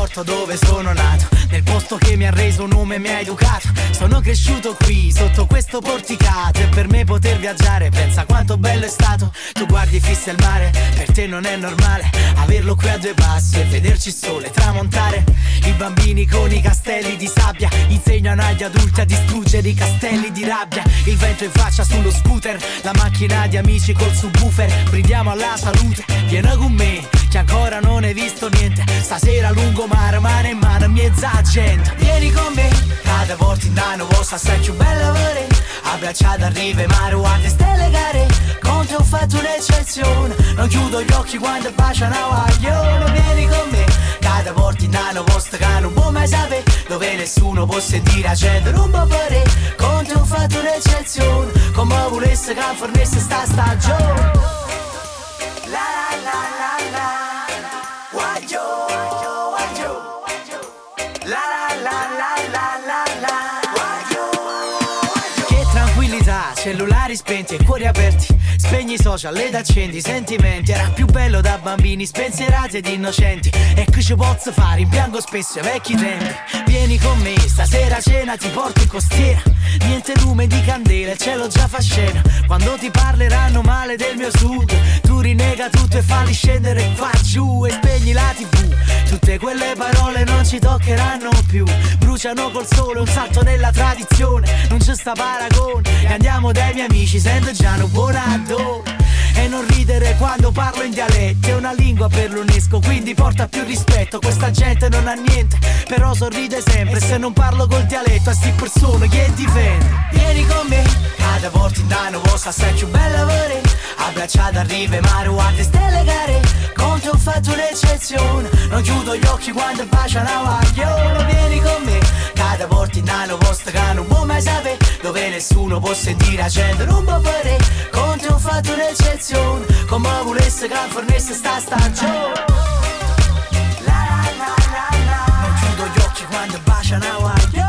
porto dove sono nato, nel posto che mi ha reso un nome e mi ha educato. Sono cresciuto qui, sotto questo porticato, e per me poter viaggiare, pensa quanto bello è stato. Tu guardi fisso il mare, per te non è normale averlo qui a due passi e vederci il sole tramontare. I bambini con i castelli di sabbia insegnano agli adulti a distruggere i castelli di rabbia. Il vento in faccia sullo scooter, la macchina di amici col subwoofer. Brindiamo alla salute, vieni con me che ancora non hai visto niente. Stasera lungomare, mano in mano, mezza gente. Vieni con me, cada volta in danno vostra sei più bella vere. Abbracciata a rive, mare, guarda stelle gare. Con te ho fatto un'eccezione, non chiudo gli occhi quando baciano a guaglione. Vieni con me, cada volta in danno vostra che non può mai sapere, dove nessuno può sentire a gente non può fare. Con te ho fatto un'eccezione, come volesse che fornisse sta stagione. La la la la la, guaglio, guaglio, la la la la la la la, guaglio, guaglio. Che tranquillità, cellulari spenti e cuori aperti. Spegni i social ed accendi i sentimenti. Era più bello da bambini spensierati ed innocenti. E che ci posso fare, rimpiango spesso i vecchi tempi. Vieni con me, stasera a cena ti porto in costiera. Niente lume di candela, il cielo già fa scena. Quando ti parleranno male del mio sud, tu rinnega tutto e falli scendere qua giù. E spegni la TV, tutte quelle parole non ci toccheranno più. Bruciano col sole un salto nella tradizione, non c'è sta paragone. E andiamo dai miei amici, sento già un buon addo. E non ridere quando parlo in dialetto, è una lingua per l'UNESCO, quindi porta più rispetto. Questa gente non ha niente, però sorride sempre. Se non parlo col dialetto a sti persone che difende. Vieni con me, cada volta in danno vostra sei più bella vere. Abbracciata a rive, mare, guarda stelle gare. Con te ho fatto un'eccezione, non chiudo gli occhi quando baciano a guaglione. Vieni con me, cada volta in danno vostra che non può mai sapere, dove nessuno può sentire a gente non può fare. Con te ho fatto un'eccezione, come volesse che fornisse sta stagione. La la la la la, non chiudo gli occhi quando baciano a guaglione.